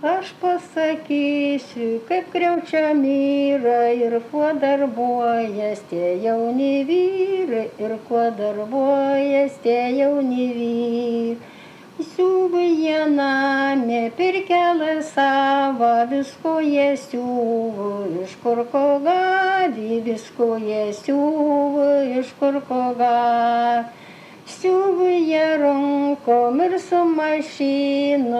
Aš pasakysiu, kaip kriaučiami yra ir kuo darbuojas tie jauni vyrai, ir kuo darbuojas tie jauni vyrai. Siūba jie namie, pirkelą savo, visko jie siūvo, iš kur ko gali, visko jie siūvo, iš kur ko gali. Siūba jie rankom ir su mašina,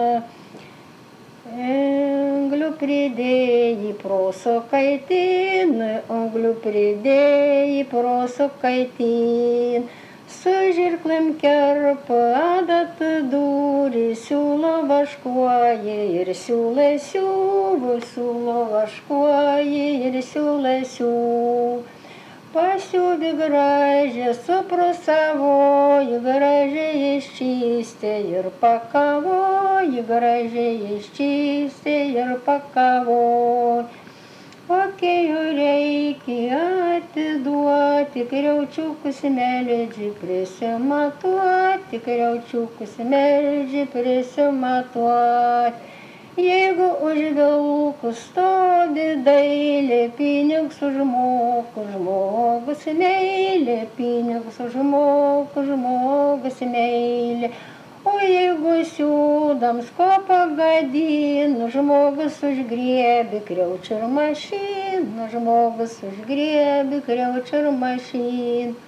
anglių pridėjai proso kaitin, anglių pridėjai proso kaitin. Su žirklėm kerpa, adatą dūri, siūlo vaškuoja ir siūlai siūvo, siūlo vaškuoja ir siūlai siūvo. Pasiūvi gražią, suprasavoji, gražiai iščystė ir pakavoji, gražiai iščystė ir pakavoji. Kokėjo reikia atiduoti, kriaučiukus meldži prisimatuoti, kriaučiukus meldži prisimatuoti. Jeigu už vilkų stovi dailė, pinigus už žmogų, žmogus meilė, pinigus už žmogų, žmogus meilė. O jeigu siūdams ko pagadino, žmogus užgriebi kriaučių ir mašiną, žmogus užgriebi kriaučių ir mašiną.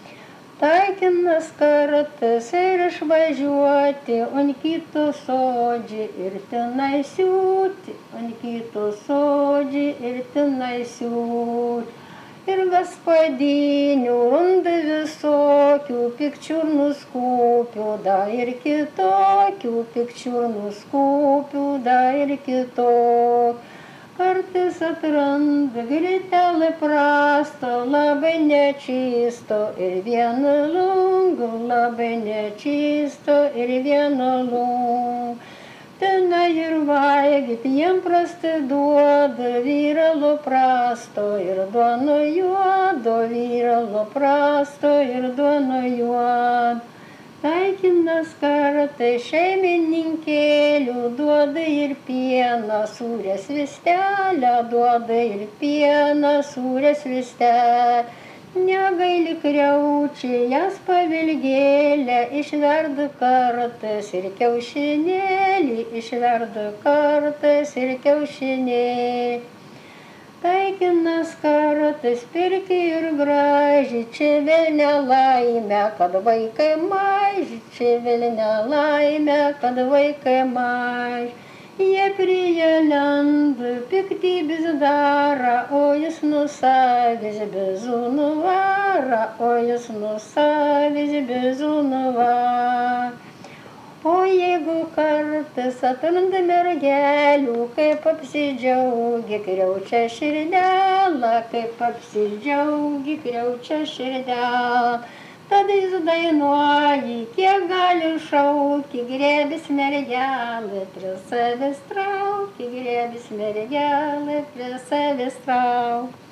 Taikinas kartas ir išvažiuoti, ant kito sodži ir tenai siūti, ant kito sodži ir tenai siūti. Ir gaspadinių runda visokių, pikčiurnų skūpių, da ir kitokių, pikčiurnų skūpių, da ir kitokių. Kartais atranda gritelį prasto, labai nečisto ir vieno lungo, labai nečisto ir vieno lungo. Tenai ir valgyt jiem prastai duoda, vyralo prasto ir duono juodo, vyralo prasto ir duono juodo. Taikinas kartais šeimininkėlių duoda ir pieną, sūrės vistelę, duoda ir pieną, sūrės vistelę. Negaili kriaučiai, jas pavilgėlę, išverda kartais ir kiaušinėlį, išverda kartais ir kiaušinėlį. Taikinas kartais pirki ir graži, čia vėl nelaimė, kad vaikai maži, čia vėl nelaimė, kad vaikai maži. Jie prie lenda, piktybės daro, o jis nusavis bizūnų varo, o jis nusavis bizūnų varo. O jeigu kartais atranda mergelių, kaip apsidžiaugia kriaučia širdelė, kaip apsidžiaugia kriaučia širdelė. Tada jis dainuoja, kiek gali šauki, griebis mergelė, prie savęs trauki, griebis mergelė, prie savęs trauki.